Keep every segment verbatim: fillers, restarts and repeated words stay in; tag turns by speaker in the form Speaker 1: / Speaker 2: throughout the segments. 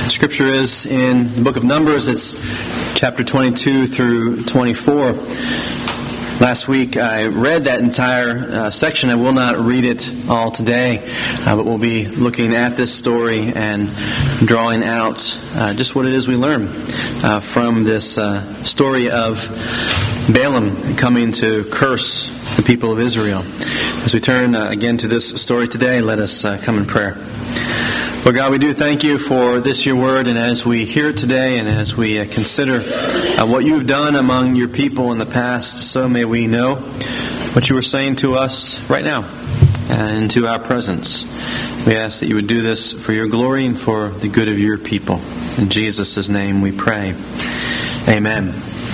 Speaker 1: Scripture is in the book of Numbers. It's chapter twenty-two through twenty-four. Last week I read that entire uh, section. I will not read it all today, uh, but we'll be looking at this story and drawing out uh, just what it is we learn uh, from this uh, story of Balaam coming to curse the people of Israel. As we turn uh, again to this story today, let us uh, come in prayer. Lord God, we do thank you for this, your word, and as we hear it today and as we uh, consider uh, what you've done among your people in the past, so may we know what you are saying to us right now and into our presence. We ask that you would do this for your glory and for the good of your people. In Jesus' name we pray. Amen.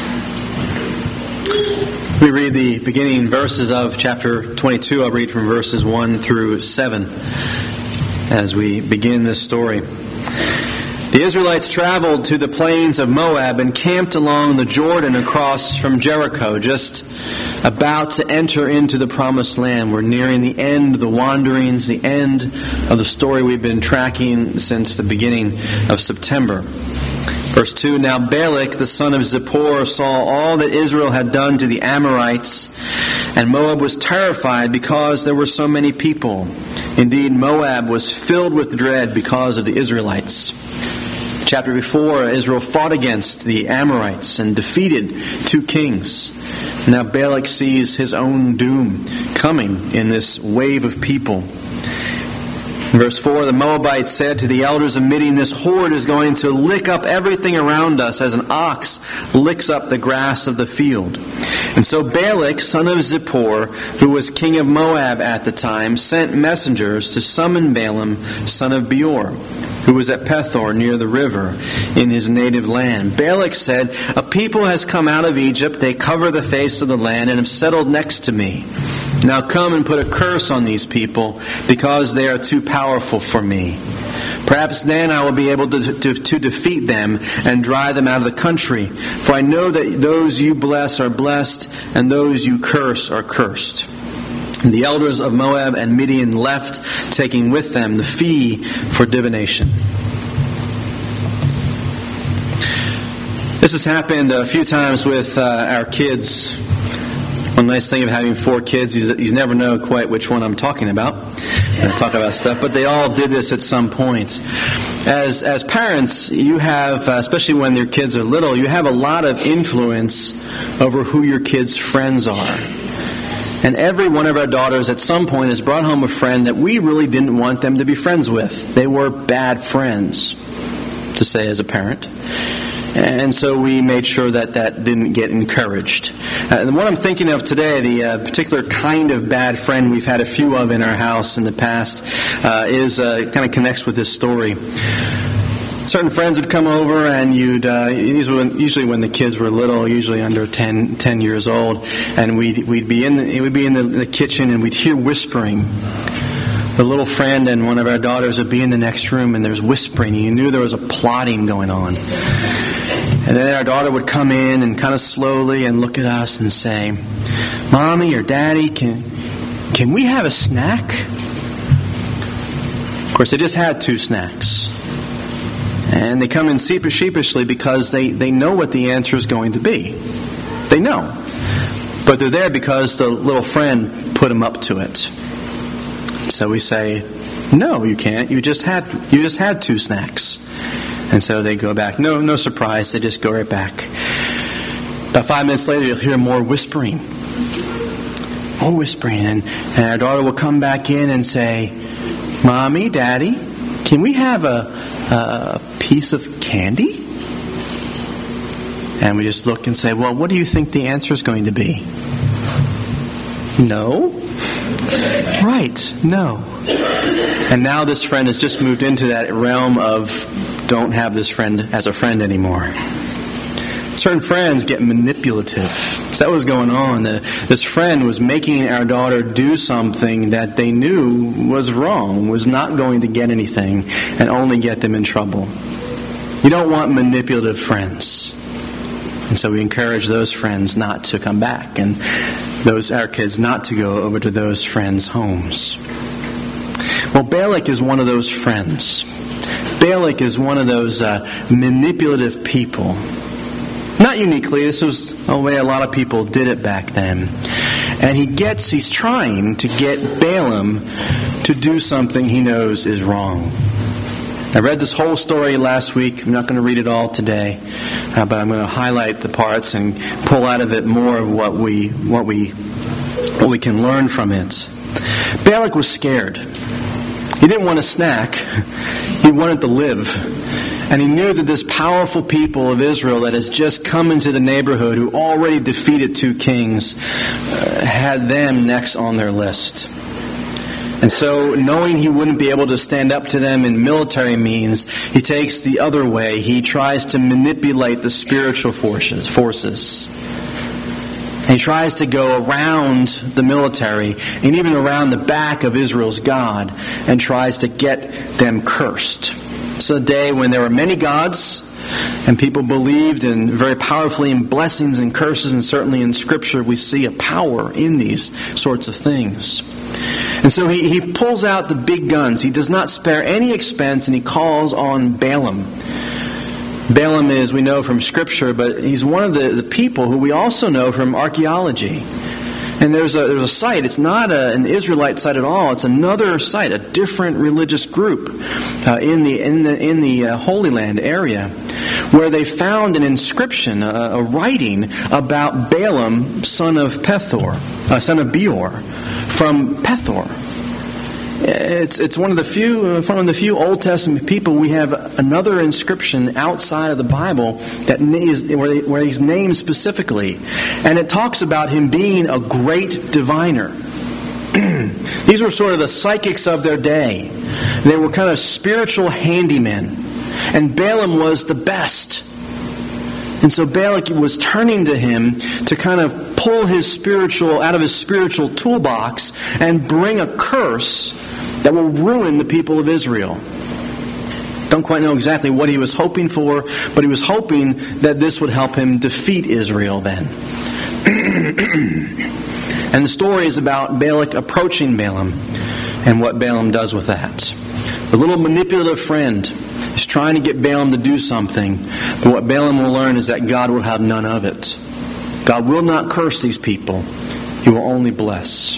Speaker 1: We read the beginning verses of chapter twenty-two. I'll read from verses one through seven. As we begin this story. The Israelites traveled to the plains of Moab and camped along the Jordan across from Jericho, just about to enter into the promised land. We're nearing the end of the wanderings, the end of the story we've been tracking since the beginning of September. Verse two, Now Balak, the son of Zippor, saw all that Israel had done to the Amorites, and Moab was terrified because there were so many people. Indeed, Moab was filled with dread because of the Israelites. Chapter before, Israel fought against the Amorites and defeated two kings. Now Balak sees his own doom coming in this wave of people. In verse four, the Moabites said to the elders of Midian, This horde is going to lick up everything around us as an ox licks up the grass of the field. And so Balak, son of Zippor, who was king of Moab at the time, sent messengers to summon Balaam, son of Beor, who was at Pethor near the river in his native land. Balak said, A people has come out of Egypt, they cover the face of the land and have settled next to me. Now come and put a curse on these people, because they are too powerful for me. Perhaps then I will be able to, to, to defeat them and drive them out of the country. For I know that those you bless are blessed, and those you curse are cursed. And the elders of Moab and Midian left, taking with them the fee for divination. This has happened a few times with uh, our kids. One nice thing of having four kids is that you never know quite which one I'm talking about. I talk about stuff, but they all did this at some point. As as parents, you have, uh, especially when your kids are little, you have a lot of influence over who your kids' friends are. And every one of our daughters at some point has brought home a friend that we really didn't want them to be friends with. They were bad friends, to say as a parent. And so we made sure that that didn't get encouraged. Uh, and what I'm thinking of today, the uh, particular kind of bad friend we've had a few of in our house in the past, uh, is uh, kind of connects with this story. Certain friends would come over, and you'd uh, usually when the kids were little, usually under ten, ten years old, and we'd we'd be in the, we'd be in the, the kitchen, and we'd hear whispering. The little friend and one of our daughters would be in the next room, and there's whispering. You knew there was a plotting going on. And then our daughter would come in and kind of slowly and look at us and say, Mommy or Daddy, can can we have a snack? Of course, they just had two snacks. And they come in sheepishly because they, they know what the answer is going to be. They know. But they're there because the little friend put them up to it. So we say, no, you can't. You just had you just had two snacks. And so they go back. No, no surprise. They just go right back. About five minutes later, you'll hear more whispering. More whispering. And, and our daughter will come back in and say, Mommy, Daddy, can we have a, a piece of candy? And we just look and say, well, what do you think the answer is going to be? No. Right, no. And now this friend has just moved into that realm of don't have this friend as a friend anymore. Certain friends get manipulative. So that was going on. The, this friend was making our daughter do something that they knew was wrong, was not going to get anything, and only get them in trouble. You don't want manipulative friends. And so we encourage those friends not to come back, and those our kids not to go over to those friends' homes. Well, Balak is one of those friends. Balak is one of those uh, manipulative people. Not uniquely, this was the way a lot of people did it back then. And he gets, he's trying to get Balaam to do something he knows is wrong. I read this whole story last week. I'm not going to read it all today, uh, but I'm going to highlight the parts and pull out of it more of what we what we what we can learn from it. Balak was scared. He didn't want a snack. He wanted to live. And he knew that this powerful people of Israel that has just come into the neighborhood, who already defeated two kings, uh, had them next on their list. And so, knowing he wouldn't be able to stand up to them in military means, he takes the other way. He tries to manipulate the spiritual forces. forces. He tries to go around the military and even around the back of Israel's God and tries to get them cursed. It's a day when there were many gods and people believed in very powerfully in blessings and curses, and certainly in Scripture we see a power in these sorts of things. And so he, he pulls out the big guns. He does not spare any expense, and he calls on Balaam. Balaam is, we know from Scripture, but he's one of the, the people who we also know from archaeology. And there's a there's a site. It's not a, an Israelite site at all. It's another site, a different religious group uh, in the in the in the uh, Holy Land area, where they found an inscription, a, a writing about Balaam, son of Pethor, uh, son of Beor, from Pethor. It's it's one of the few one of the few Old Testament people we have another inscription outside of the Bible that is where, they, where he's named specifically, and it talks about him being a great diviner. These were sort of the psychics of their day. They were kind of spiritual handymen, and Balaam was the best. And so Balak was turning to him to kind of pull his spiritual out of his spiritual toolbox and bring a curse that will ruin the people of Israel. Don't quite know exactly what he was hoping for, but he was hoping that this would help him defeat Israel then. And the story is about Balak approaching Balaam and what Balaam does with that. The little manipulative friend is trying to get Balaam to do something, but what Balaam will learn is that God will have none of it. God will not curse these people. He will only bless.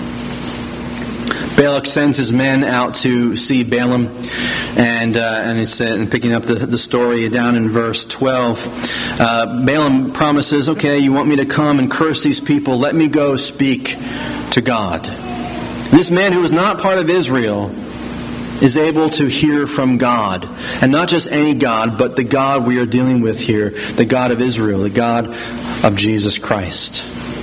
Speaker 1: Balak sends his men out to see Balaam, and uh, and it's uh, and picking up the, the story down in verse twelve. Uh, Balaam promises, okay, you want me to come and curse these people? Let me go speak to God. This man who was not part of Israel is able to hear from God. And not just any God, but the God we are dealing with here, the God of Israel, the God of Jesus Christ.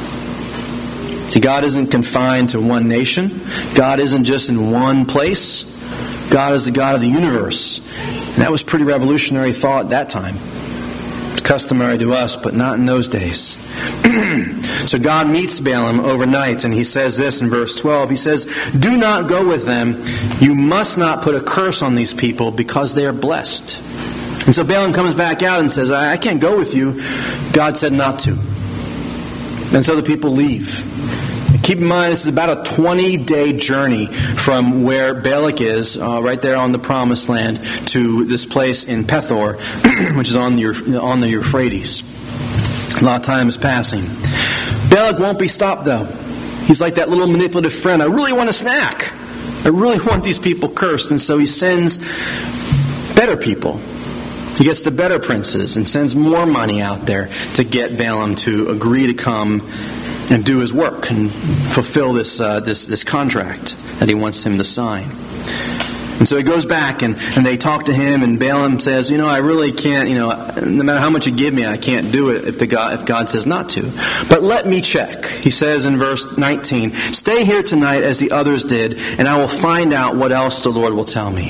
Speaker 1: See, God isn't confined to one nation. God isn't just in one place. God is the God of the universe. And that was pretty revolutionary thought at that time. It's customary to us, but not in those days. So God meets Balaam overnight, and he says this in verse twelve. He says, "Do not go with them. You must not put a curse on these people, because they are blessed." And so Balaam comes back out and says, I, I can't go with you. God said not to. And so the people leave. Keep in mind, this is about a twenty-day journey from where Balak is, uh, right there on the Promised Land, to this place in Pethor, which is on the, on the Euphrates. A lot of time is passing. Balak won't be stopped, though. He's like that little manipulative friend. I really want a snack. I really want these people cursed. And so he sends better people. He gets the better princes and sends more money out there to get Balaam to agree to come and do his work and fulfill this uh, this this contract that he wants him to sign. And so he goes back and, and they talk to him, and Balaam says, you know, I really can't, you know, no matter how much you give me, I can't do it if the God if God says not to. But let me check. He says in verse nineteen, "Stay here tonight as the others did, and I will find out what else the Lord will tell me."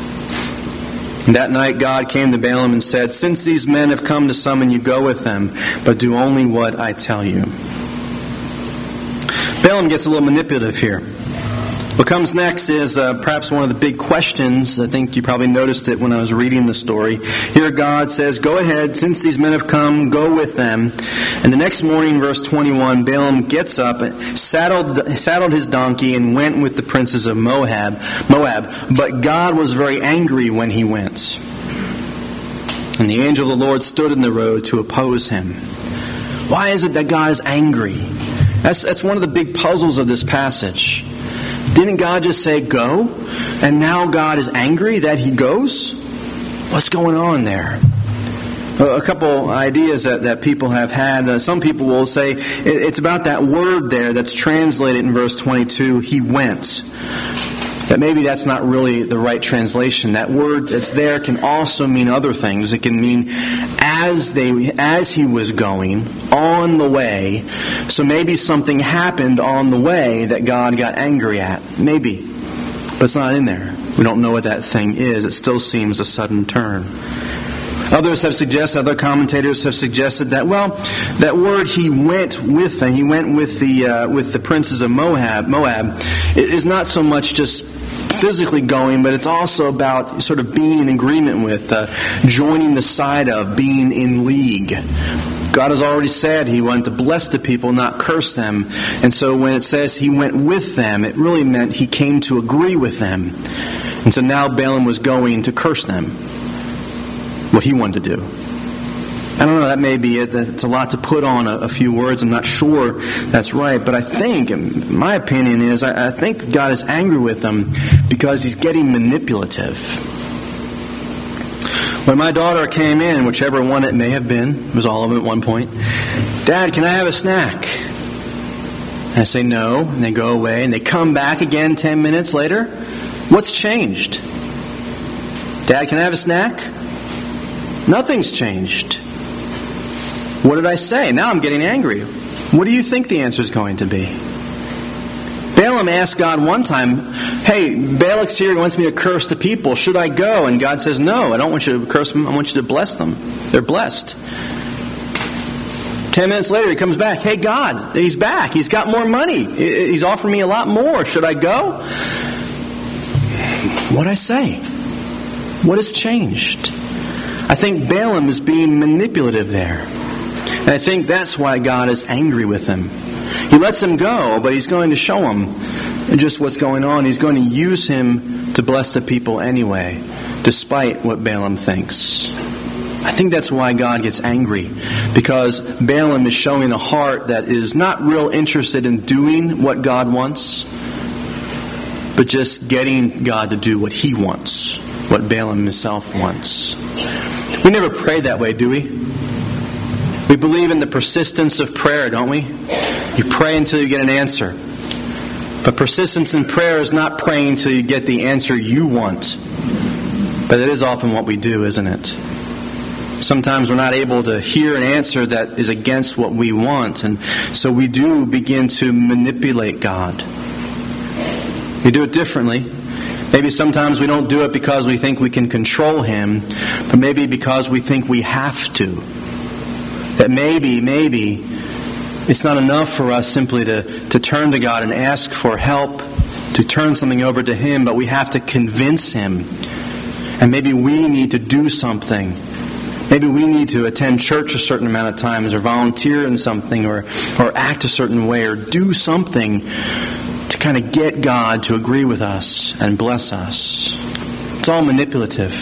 Speaker 1: And that night God came to Balaam and said, "Since these men have come to summon you, go with them, but do only what I tell you." Balaam gets a little manipulative here. What comes next is uh, perhaps one of the big questions. I think you probably noticed it when I was reading the story. Here God says, go ahead, since these men have come, go with them. And the next morning, verse twenty-one, Balaam gets up, saddled, saddled his donkey, and went with the princes of Moab. Moab. But God was very angry when he went. And the angel of the Lord stood in the road to oppose him. Why is it that God is angry? That's, that's one of the big puzzles of this passage. Didn't God just say, go? And now God is angry that he goes? What's going on there? A couple ideas that, that people have had. Uh, some people will say it's about that word there that's translated in verse twenty-two, he went. That maybe that's not really the right translation. That word that's there can also mean other things. It can mean as they, as he was going, on the way. So maybe something happened on the way that God got angry at. Maybe. But it's not in there. We don't know what that thing is. It still seems a sudden turn. Others have suggested, other commentators have suggested that, well, that word he went with them, he went with the uh, with the princes of Moab, Moab, is not so much just physically going, but it's also about sort of being in agreement with, uh, joining the side of, being in league. God has already said he wanted to bless the people, not curse them. And so when it says he went with them, it really meant he came to agree with them. And so now Balaam was going to curse them. What he wanted to do. I don't know, that may be it. It's a lot to put on a, a few words. I'm not sure that's right. But I think, my opinion is, I, I think God is angry with them because he's getting manipulative. When my daughter came in, whichever one it may have been, it was all of them at one point, Dad, can I have a snack? And I say no, and they go away, and they come back again ten minutes later. What's changed? Dad, can I have a snack? Nothing's changed. What did I say? Now I'm getting angry. What do you think the answer is going to be? Balaam asked God one time, hey, Balak's here, he wants me to curse the people. Should I go? And God says, no, I don't want you to curse them. I want you to bless them. They're blessed. Ten minutes later, he comes back. Hey, God, he's back. He's got more money. He's offering me a lot more. Should I go? What'd I say? What has changed? I think Balaam is being manipulative there. And I think that's why God is angry with him. He lets him go, but he's going to show him just what's going on. He's going to use him to bless the people anyway, despite what Balaam thinks. I think that's why God gets angry, because Balaam is showing a heart that is not real interested in doing what God wants, but just getting God to do what he wants, what Balaam himself wants. We never pray that way, do we? We believe in the persistence of prayer, don't we? You pray until you get an answer. But persistence in prayer is not praying until you get the answer you want. But it is often what we do, isn't it? Sometimes we're not able to hear an answer that is against what we want. And so we do begin to manipulate God. We do it differently. Maybe sometimes we don't do it because we think we can control him, but maybe because we think we have to. That maybe, maybe, it's not enough for us simply to, to turn to God and ask for help, to turn something over to him, but we have to convince him. And maybe we need to do something. Maybe we need to attend church a certain amount of times, or volunteer in something, or, or act a certain way, or do something to kind of get God to agree with us and bless us. It's all manipulative.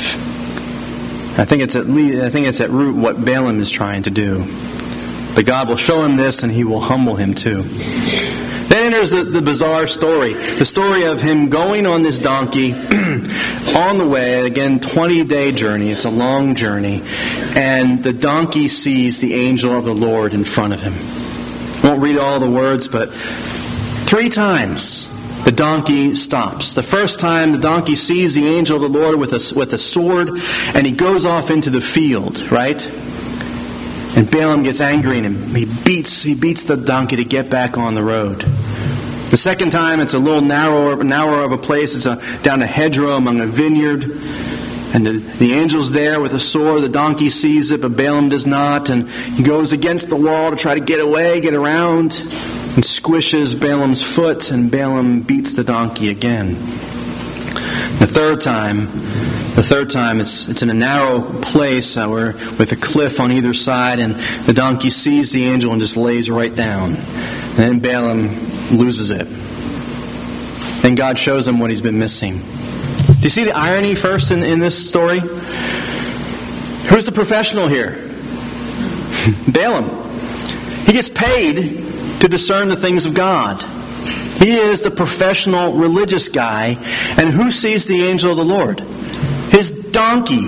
Speaker 1: I think it's at least, I think it's at root what Balaam is trying to do. But God will show him this, and he will humble him too. Then enters the, the bizarre story. The story of him going on this donkey on the way, again, twenty-day journey. It's a long journey. And the donkey sees the angel of the Lord in front of him. I won't read all the words, but three times the donkey stops. The first time the donkey sees the angel of the Lord with a, with a sword, and he goes off into the field, right? And Balaam gets angry, and he beats he beats the donkey to get back on the road. The second time, it's a little narrower, narrower of a place. It's a, down a hedgerow among a vineyard. And the, the angel's there with a sword. The donkey sees it, but Balaam does not. And he goes against the wall to try to get away, get around. and squishes Balaam's foot, and Balaam beats the donkey again. The third time, the third time it's it's in a narrow place uh, where, with a cliff on either side, and the donkey sees the angel and just lays right down. And then Balaam loses it. And God shows him what he's been missing. Do you see the irony first in, in this story? Who's the professional here? Balaam. He gets paid to discern the things of God. He is the professional religious guy. And who sees the angel of the Lord? His donkey.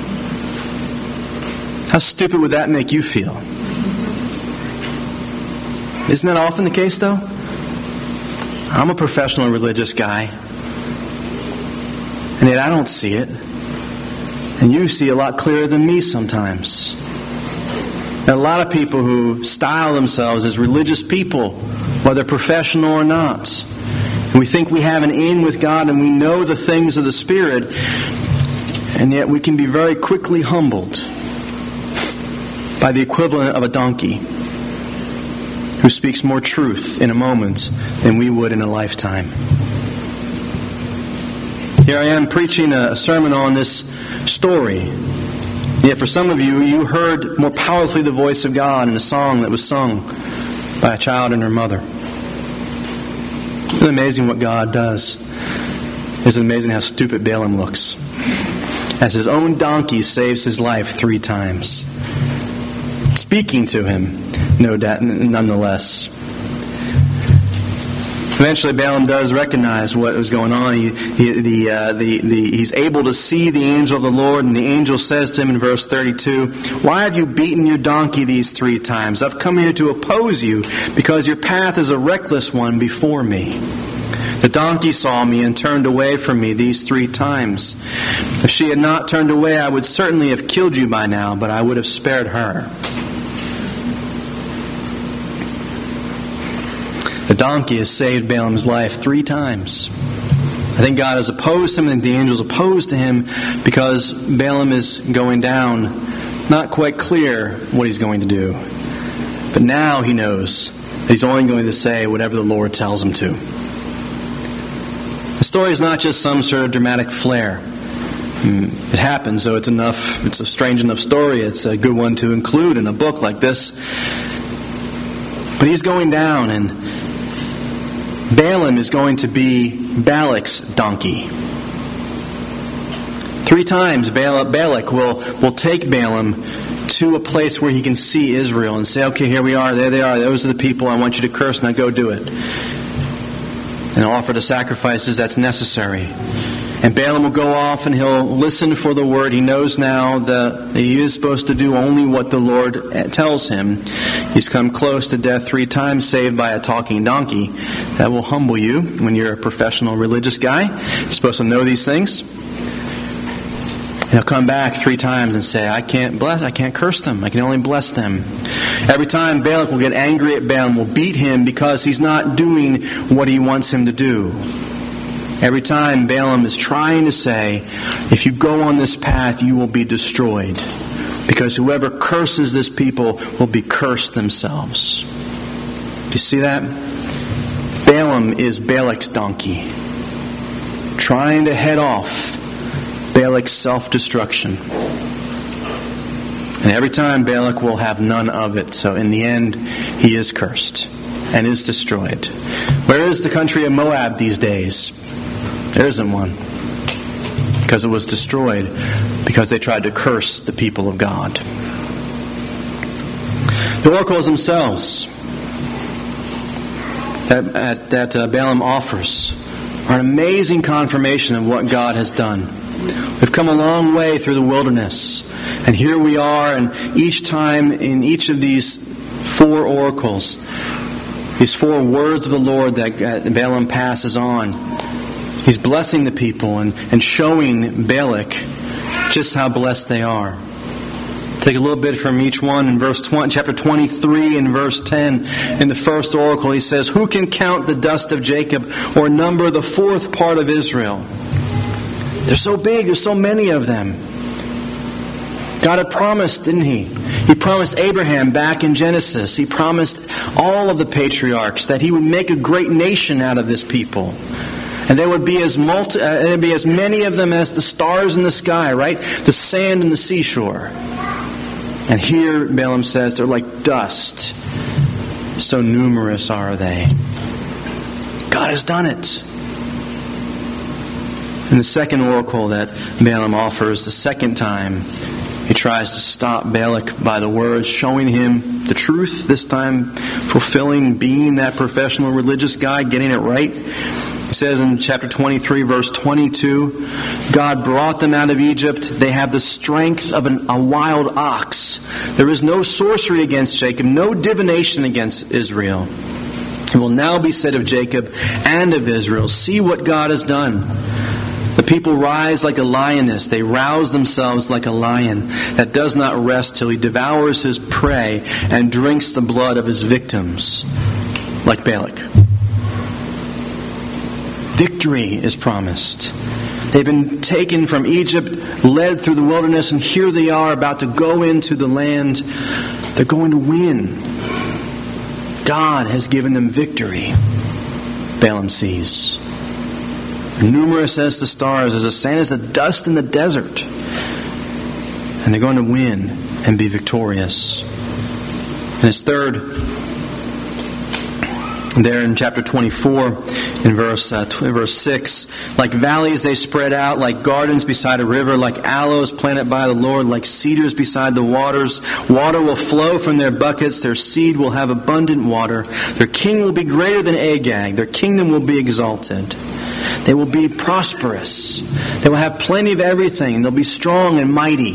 Speaker 1: How stupid would that make you feel? Isn't that often the case, though? I'm a professional religious guy, and yet I don't see it. And you see a lot clearer than me sometimes. There are a lot of people who style themselves as religious people, whether professional or not. And we think we have an in with God and we know the things of the Spirit, and yet we can be very quickly humbled by the equivalent of a donkey who speaks more truth in a moment than we would in a lifetime. Here I am preaching a sermon on this story. Yet for some of you, you heard more powerfully the voice of God in a song that was sung by a child and her mother. Isn't it amazing what God does? Isn't it amazing how stupid Balaam looks? As his own donkey saves his life three times. Speaking to him, no doubt, nonetheless. Eventually, Balaam does recognize what was going on. He, he, the, uh, the, the, he's able to see the angel of the Lord, and the angel says to him in verse thirty-two, "Why have you beaten your donkey these three times? I've come here to oppose you, because your path is a reckless one before me. The donkey saw me and turned away from me these three times. If she had not turned away, I would certainly have killed you by now, but I would have spared her." The donkey has saved Balaam's life three times. I think God has opposed him, and the angels opposed to him because Balaam is going down, not quite clear what he's going to do. But now he knows that he's only going to say whatever the Lord tells him to. The story is not just some sort of dramatic flair. It happens, so it's enough. It's a strange enough story. It's a good one to include in a book like this. But he's going down, and Balaam is going to be Balak's donkey. Three times Balak will, will take Balaam to a place where he can see Israel and say, "Okay, here we are. There they are. Those are the people. I want you to curse. Now go do it." And offer the sacrifices that's necessary. And Balaam will go off and he'll listen for the word. He knows now that he is supposed to do only what the Lord tells him. He's come close to death three times, saved by a talking donkey. That will humble you when you're a professional religious guy. You're supposed to know these things. And he'll come back three times and say, I can't bless, I can't curse them. I can only bless them. Every time Balak will get angry at Balaam, will beat him because he's not doing what he wants him to do. Every time Balaam is trying to say, if you go on this path, you will be destroyed. Because whoever curses this people will be cursed themselves. Do you see that? Balaam is Balak's donkey, trying to head off Balak's self-destruction. And every time Balak will have none of it. So in the end, he is cursed and is destroyed. Where is the country of Moab these days? There isn't one. Because it was destroyed because they tried to curse the people of God. The oracles themselves that, that uh, Balaam offers are an amazing confirmation of what God has done. We've come a long way through the wilderness. And here we are, and each time in each of these four oracles, these four words of the Lord that Balaam passes on, he's blessing the people and, and showing Balak just how blessed they are. Take a little bit from each one. In verse twenty, chapter twenty-three and verse ten, in the first oracle, he says, "Who can count the dust of Jacob or number the fourth part of Israel?" They're so big, there's so many of them. God had promised, didn't He? He promised Abraham back in Genesis. He promised all of the patriarchs that He would make a great nation out of this people. And there would be as multi, uh, there would be as many of them as the stars in the sky, right? The sand in the seashore. And here, Balaam says, they're like dust. So numerous are they. God has done it. And the second oracle that Balaam offers, the second time, he tries to stop Balak by the words, showing him the truth, this time fulfilling, being that professional religious guy, getting it right. It says in chapter twenty-three, verse twenty-two, God brought them out of Egypt. They have the strength of an, a wild ox. There is no sorcery against Jacob, no divination against Israel. It will now be said of Jacob and of Israel, see what God has done. The people rise like a lioness. They rouse themselves like a lion that does not rest till he devours his prey and drinks the blood of his victims, like Balak. Victory is promised. They've been taken from Egypt, led through the wilderness, and here they are about to go into the land. They're going to win. God has given them victory, Balaam sees. Numerous as the stars, as the sand as the dust in the desert. And they're going to win and be victorious. And his third, there in chapter twenty-four, in verse uh, verse six, like valleys they spread out, like gardens beside a river, like aloes planted by the Lord, like cedars beside the waters. Water will flow from their buckets, their seed will have abundant water. Their king will be greater than Agag, their kingdom will be exalted. They will be prosperous. They will have plenty of everything. They'll be strong and mighty.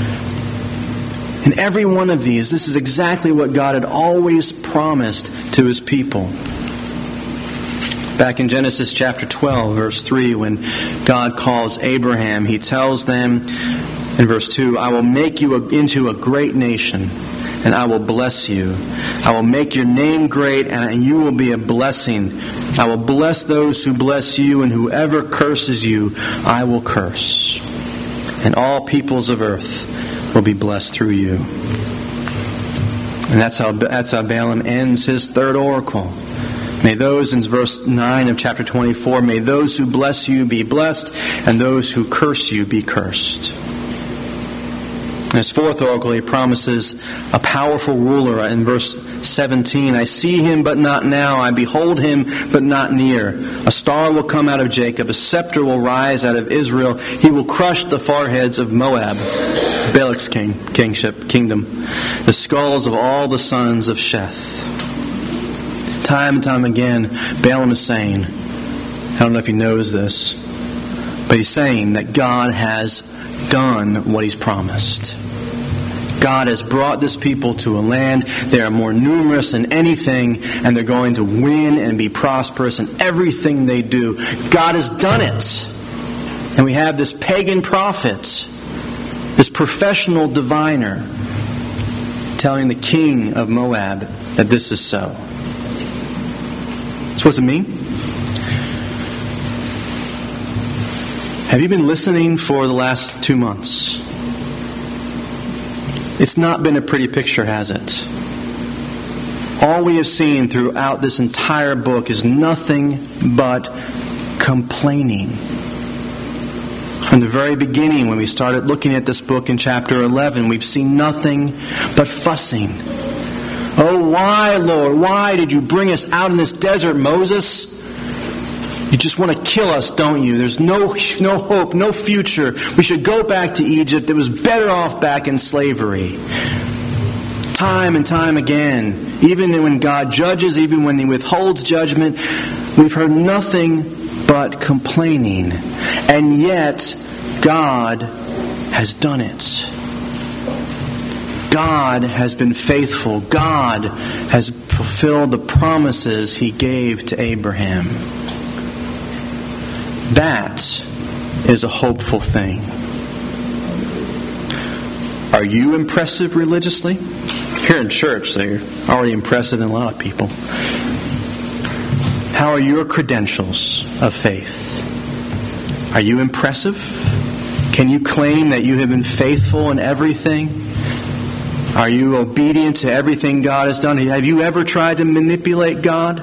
Speaker 1: In every one of these, this is exactly what God had always promised to His people. Back in Genesis chapter twelve, verse three, when God calls Abraham, He tells them in verse two, I will make you into a great nation, and I will bless you. I will make your name great, and you will be a blessing. I will bless those who bless you, and whoever curses you, I will curse. And all peoples of earth will be blessed through you. And that's how that's how Balaam ends his third oracle. May those, in verse nine of chapter twenty-four, may those who bless you be blessed, and those who curse you be cursed. In his fourth oracle, he promises a powerful ruler. In verse seventeen, I see him, but not now. I behold him, but not near. A star will come out of Jacob. A scepter will rise out of Israel. He will crush the foreheads of Moab, Balak's king, kingship, kingdom, the skulls of all the sons of Sheth. Time and time again, Balaam is saying, I don't know if he knows this, but he's saying that God has done what He's promised. God has brought this people to a land. They are more numerous than anything, and they're going to win and be prosperous in everything they do. God has done it. And we have this pagan prophet, this professional diviner, telling the king of Moab that this is so. So what's it mean? Have you been listening for the last two months? It's not been a pretty picture, has it? All we have seen throughout this entire book is nothing but complaining. From the very beginning, when we started looking at this book in chapter eleven, we've seen nothing but fussing. Oh, why, Lord? Why did you bring us out in this desert, Moses? You just want to kill us, don't you? There's no no hope, no future. We should go back to Egypt. It was better off back in slavery. Time and time again, even when God judges, even when He withholds judgment, we've heard nothing but complaining. And yet, God has done it. God has been faithful. God has fulfilled the promises He gave to Abraham. That is a hopeful thing. Are you impressive religiously? Here in church, they're already impressive than a lot of people. How are your credentials of faith? Are you impressive? Can you claim that you have been faithful in everything? Are you obedient to everything God has done? Have you ever tried to manipulate God?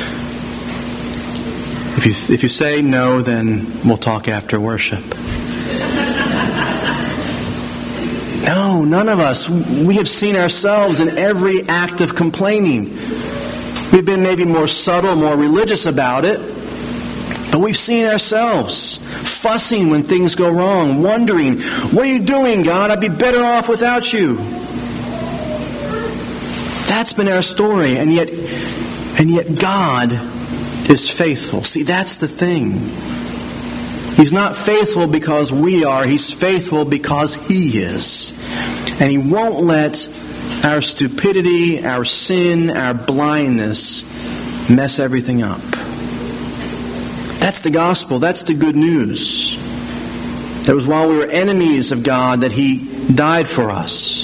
Speaker 1: If you, if you say no, then we'll talk after worship. No, none of us. We have seen ourselves in every act of complaining. We've been maybe more subtle, more religious about it. But we've seen ourselves fussing when things go wrong, wondering, what are you doing, God? I'd be better off without you. That's been our story, and yet, and yet God is faithful. See, that's the thing. He's not faithful because we are. He's faithful because He is. And He won't let our stupidity, our sin, our blindness mess everything up. That's the gospel. That's the good news. That was while we were enemies of God that He died for us.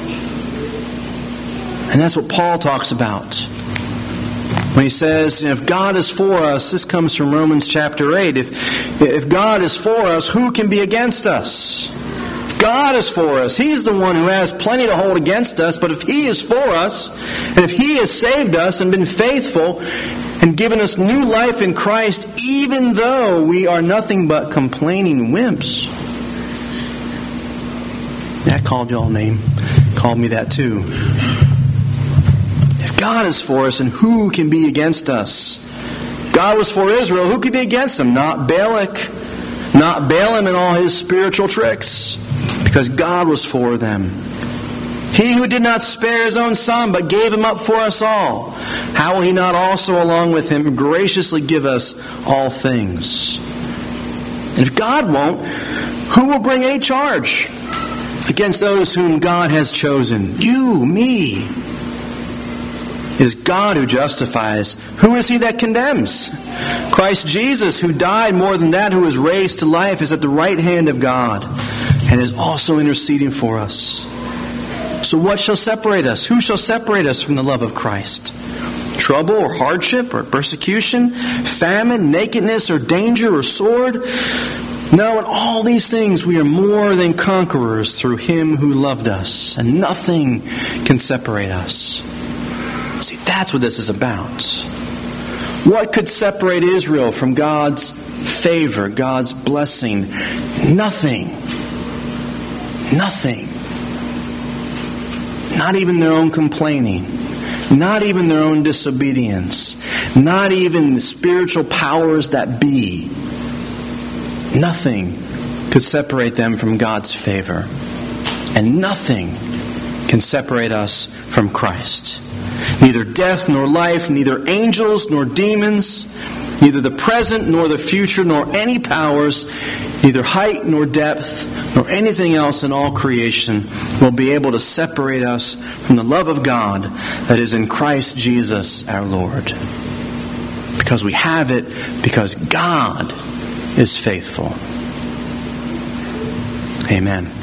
Speaker 1: And that's what Paul talks about when he says, if God is for us, this comes from Romans chapter eight, if, if God is for us, who can be against us? If God is for us, He's the one who has plenty to hold against us, but if He is for us, and if He has saved us and been faithful and given us new life in Christ, even though we are nothing but complaining wimps. That called y'all a name. Called me that too. God is for us, and who can be against us? God was for Israel. Who could be against them? Not Balak, not Balaam and all his spiritual tricks, because God was for them. He who did not spare His own Son, but gave Him up for us all, how will He not also along with Him graciously give us all things? And if God won't, who will bring any charge against those whom God has chosen? You, me. It is God who justifies. Who is He that condemns? Christ Jesus, who died, more than that, who was raised to life, is at the right hand of God and is also interceding for us. So what shall separate us? Who shall separate us from the love of Christ? Trouble or hardship or persecution, famine, nakedness or danger or sword? No, in all these things we are more than conquerors through Him who loved us, and nothing can separate us. See, that's what this is about. What could separate Israel from God's favor, God's blessing? Nothing. Nothing. Not even their own complaining. Not even their own disobedience. Not even the spiritual powers that be. Nothing could separate them from God's favor. And nothing can separate us from Christ. Neither death nor life, neither angels nor demons, neither the present nor the future, nor any powers, neither height nor depth, nor anything else in all creation will be able to separate us from the love of God that is in Christ Jesus our Lord. Because we have it, because God is faithful. Amen.